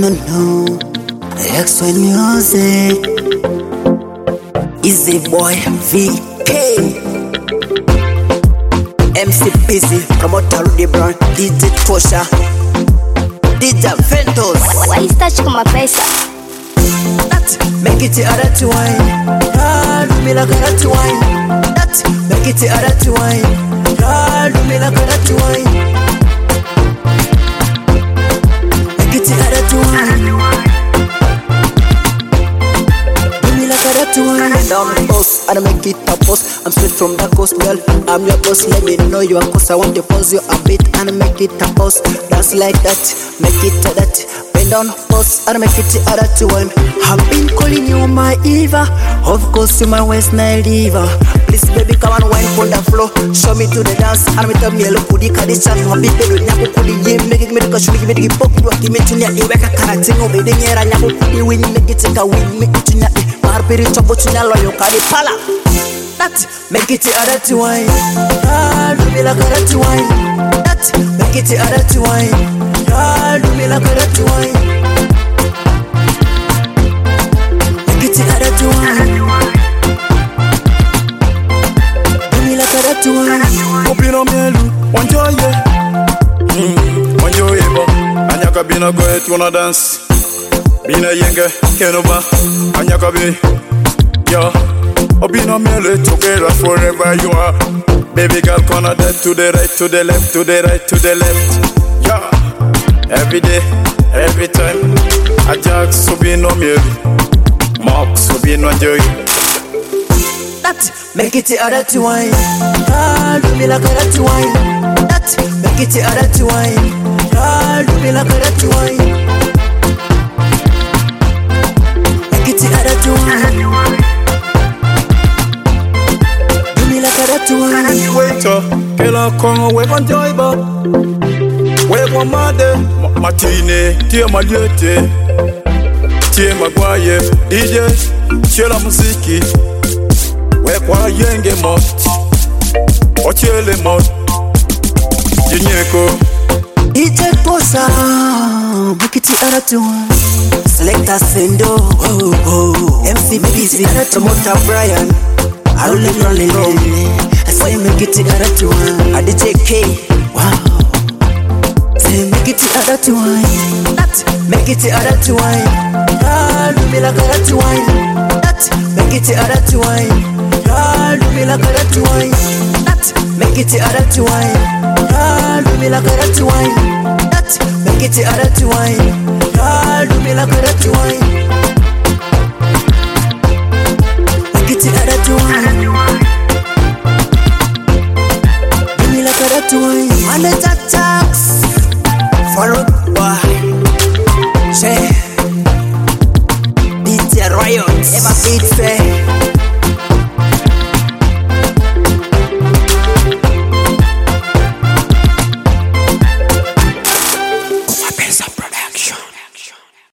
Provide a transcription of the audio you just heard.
no. X1 Music. Easy Boy VK. MC Busy, promoter Rudy Brown, DJ Tosha, DJ Ventos. Why you touch my face? That make it the other to wine. Do me like a to wine. That make it the other to wine. Do me like a to wine. Make it the other to wine. Do me like a to wine. Down the post, I don't make it a post. I'm straight from the coast, girl. I'm your boss, let me know you are cause I want to pause you a bit and make it a post. Dance like that, make it a that. Bend down, post, and make it the other to one. I've been calling you my Eva. Of course, you my West Nile diva. Please, baby, come on, wine on the floor. Show me to the dance, and me tell me a look kudi kadisha. Happy baby, nyaku kudi ye, make it make a show, make it pop, you give me to nya, you weka karating over the nyera, nyaku kudi win, make it take a win, make it to nya, marpiri chobo to nya, loyo kadi pala. That make it the other to wine. Do me like a to wine. That make it the other to wine. Do me like a to wine. Make it the other to wine. Do me like a to wine. Opino mielu, wanjoye. Wanjoye bo. Anyaka bina go et wanna dance. Bina yenge, kenoba. Anyaka be, yo. Opino mielu together forever you are. Baby girl, corner that to the right, to the left, to the right, to the left. Yeah. Every day, every time. Ajax Sobino mielu. Mark Sobino joy. That make it the other to wine. Do me like a to wine. That make it the other to wine. Do me like a to wine. Make it the other to wine. Do me like a to wine. Waiter, kela kongo we enjoy ba. We kwa made, matine, tie maliete. Tie magwaye, DJ, chela muziki. We kwa yenge mot, ochele mot. Jinyeko DJ Tosha, make it the other to one. Selector Sendo, MC Busy, Promoter Brian, I will live rolling. I say make it the other to one. I DJ K, wow. Say make it the other to one. That make it the other to one. Do me like a to one. That make it the other to one. Do me like a to one. That make it the other to one. Do me like a to one. That make it the other to one. Do me like a to one. Make it the other to one.